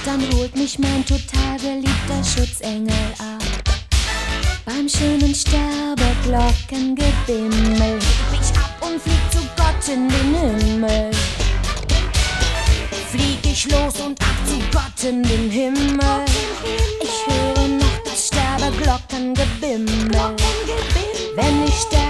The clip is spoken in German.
dann holt mich mein total geliebter Schutzengel ab. Beim schönen Sterbeglockengebimmel heb ich ab und flieg zu Gott in den Himmel. Flieg ich los und ab zu Gott in den Himmel. Ich höre noch das Sterbeglockengebimmel. Wenn ich sterbe,